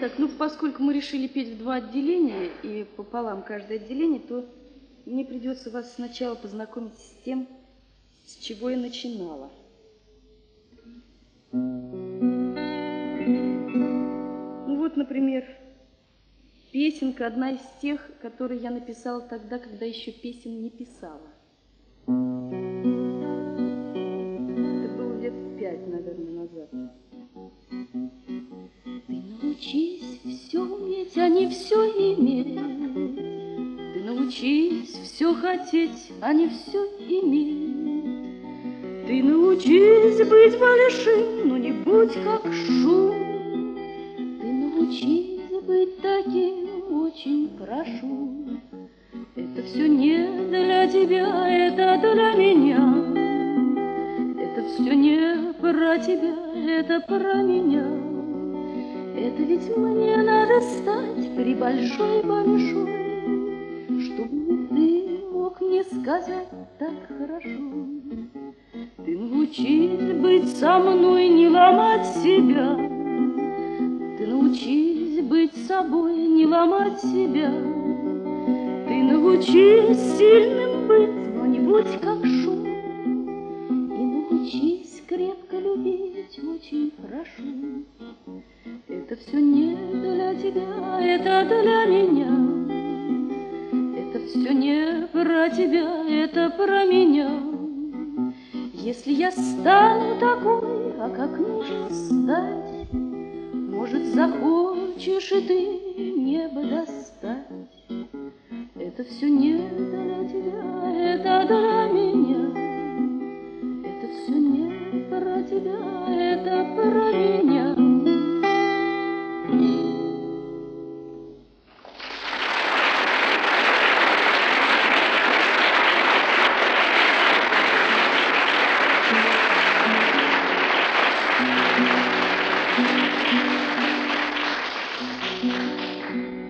Так, ну поскольку мы решили петь в два отделения и пополам каждое отделение, то мне придется вас сначала познакомить с тем, с чего я начинала. Ну вот, например, песенка, одна из тех, которые я написала тогда, когда еще песен не писала. Это было лет 5, наверное, назад. Ты научись все уметь, а не все иметь. Ты научись все хотеть, а не все иметь. Ты научись быть большим, но не будь как шум. Ты научись быть таким, очень прошу. Это все не для тебя, это для меня. Это все не про тебя, это про меня. Это ведь мне надо стать большой, чтобы ты мог мне сказать так хорошо. Ты научись быть со мной, не ломать себя. Ты научись быть собой, не ломать себя. Ты научись сильным быть, но не будь как шум. И научись крепко любить, очень прошу. Это все не для тебя, это для меня. Это все не про тебя, это про меня. Если я стану такой, а как нужно стать, может, захочешь и ты небо достать. Это все не для тебя, это для меня. Это все не про тебя, это про меня.